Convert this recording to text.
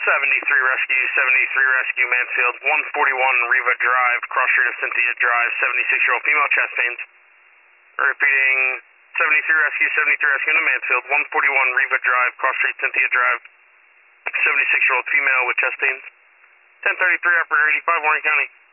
Rescue, 73 Rescue, Mansfield, 141 Riva Drive, cross street of Cynthia Drive, 76-year-old female, chest pains. Repeating, 73 Rescue, 73 Rescue into Mansfield, 141 Riva Drive, cross street Cynthia Drive, 76-year-old female with chest pains. 1033, operator 85, Warren County.